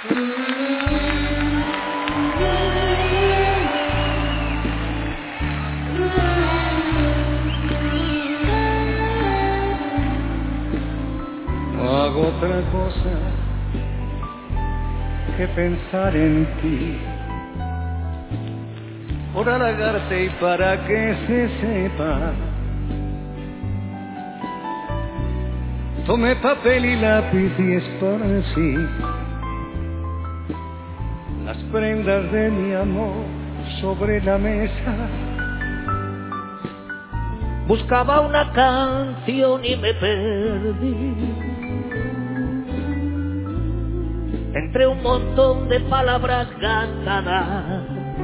No hago otra cosa que pensar en ti, por halagarte y para que se sepa. Tomé papel y lápiz y esparcí las prendas de mi amor sobre la mesa. Buscaba una canción y me perdí entre un montón de palabras gastadas.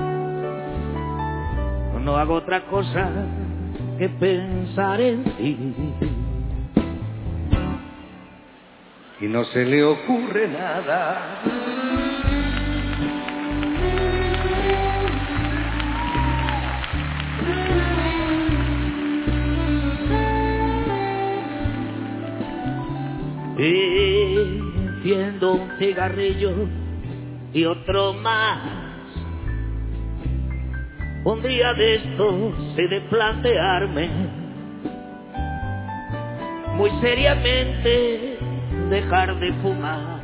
No hago otra cosa que pensar en ti. Y no se le ocurre nada. Y enciendo un cigarrillo y otro más. Un día de estos he de plantearme muy seriamente dejar de fumar.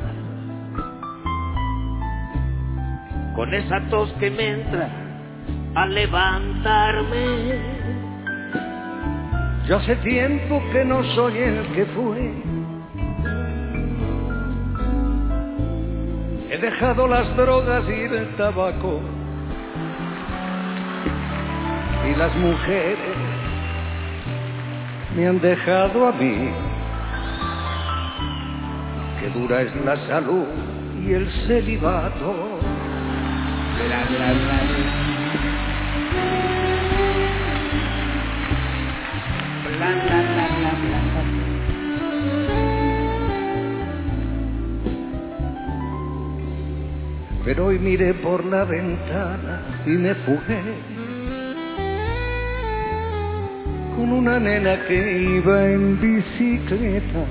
Con esa tos que me entra al levantarme. Yo hace tiempo que no soy el que fue. He dejado las drogas y el tabaco, y las mujeres me han dejado a mí. Qué dura es la salud y el celibato. Pero hoy miré por la ventana y me fugué con una nena que iba en bicicleta.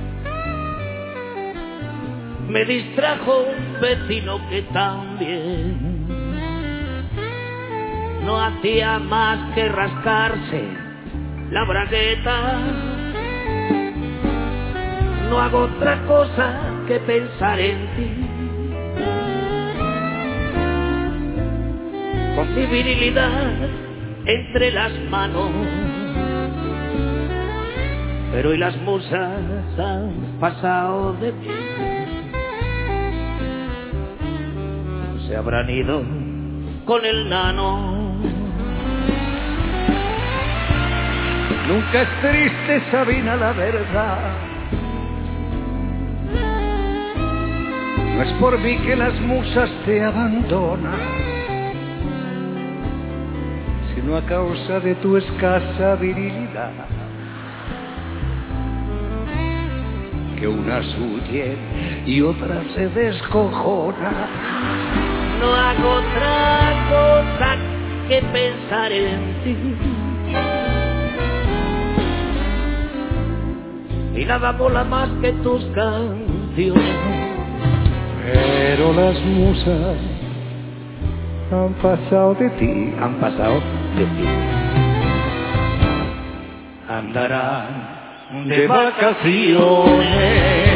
Me distrajo un vecino que también no hacía más que rascarse la bragueta. No hago otra cosa que pensar en ti. Con mi virilidad entre las manos, pero hoy las musas han pasado de mí. Se habrán ido con el nano. Nunca es triste, Sabina, la verdad. No es por mí que las musas te abandonan, sino a causa de tu escasa virilidad. Que unas huyen y otras se descojonan. No hago otra cosa que pensar en ti. Y nada mola más que tus canciones. Pero las musas han pasado de ti, han pasado de ti. Andarán de vacaciones.